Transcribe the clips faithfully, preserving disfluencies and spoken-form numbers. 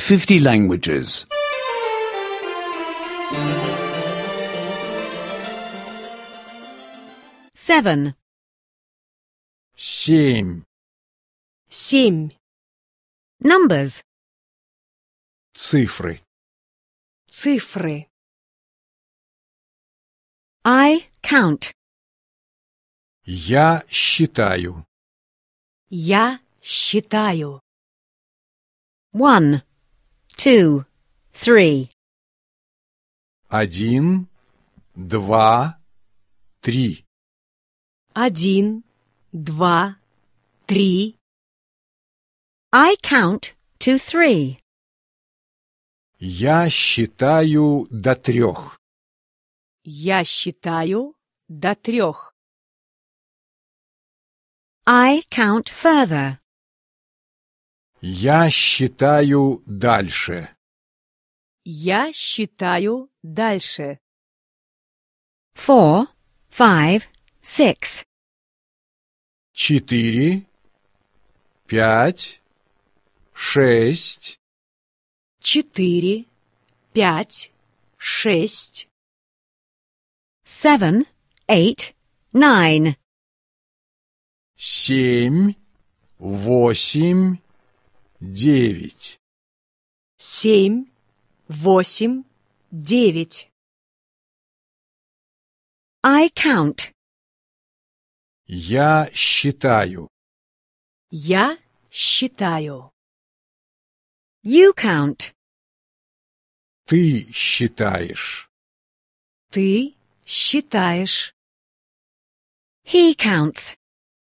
fifty languages. Seven. Семь. Семь. Numbers. Цифры. Цифры. I count. Я считаю. Я считаю. One, two, three. Один, два, три. Один, два, три. I count to three. Я считаю до трех. Я считаю до трех. I count further. Я считаю дальше. Я считаю дальше. Four, five, six. Четыре, пять, шесть. Четыре, пять, шесть. Seven, eight, nine. Семь, восемь, девять. Семь, восемь, девять. I count. Я считаю. Я считаю. You count. Ты считаешь. Ты считаешь. He counts.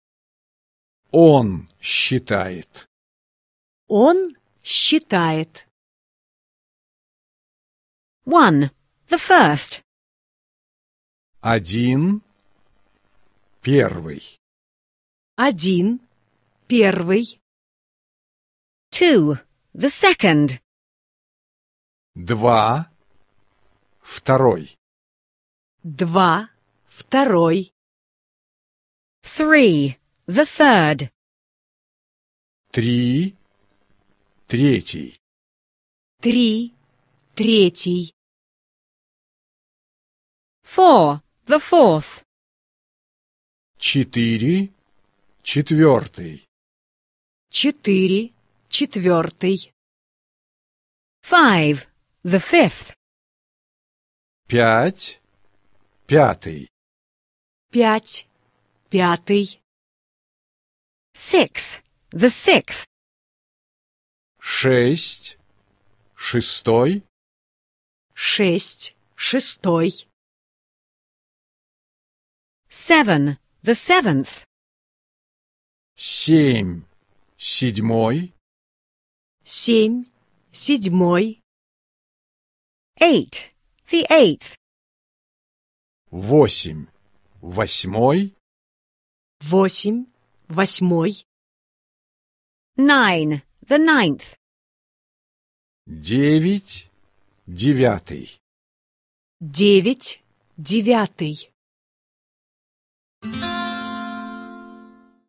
Он считает. Он считает. One, the first. Один, первый. Один, первый. Two, the second. Два, второй. Два, второй. Three, the third. Три, третий. Три, третий. Four, the fourth. Четыре, четвертый. Четыре, четвертый. Five, the fifth. Пять, пятый. Пять, пятый. Six, the sixth. Шесть, шестой. Шесть, шестой. Seven, the seventh. Семь, седьмой. Семь, седьмой. Eight, the eighth. Восемь, восьмой. Восемь, восьмой. Nine, the ninth. Девять, девятый. Девять, девятый.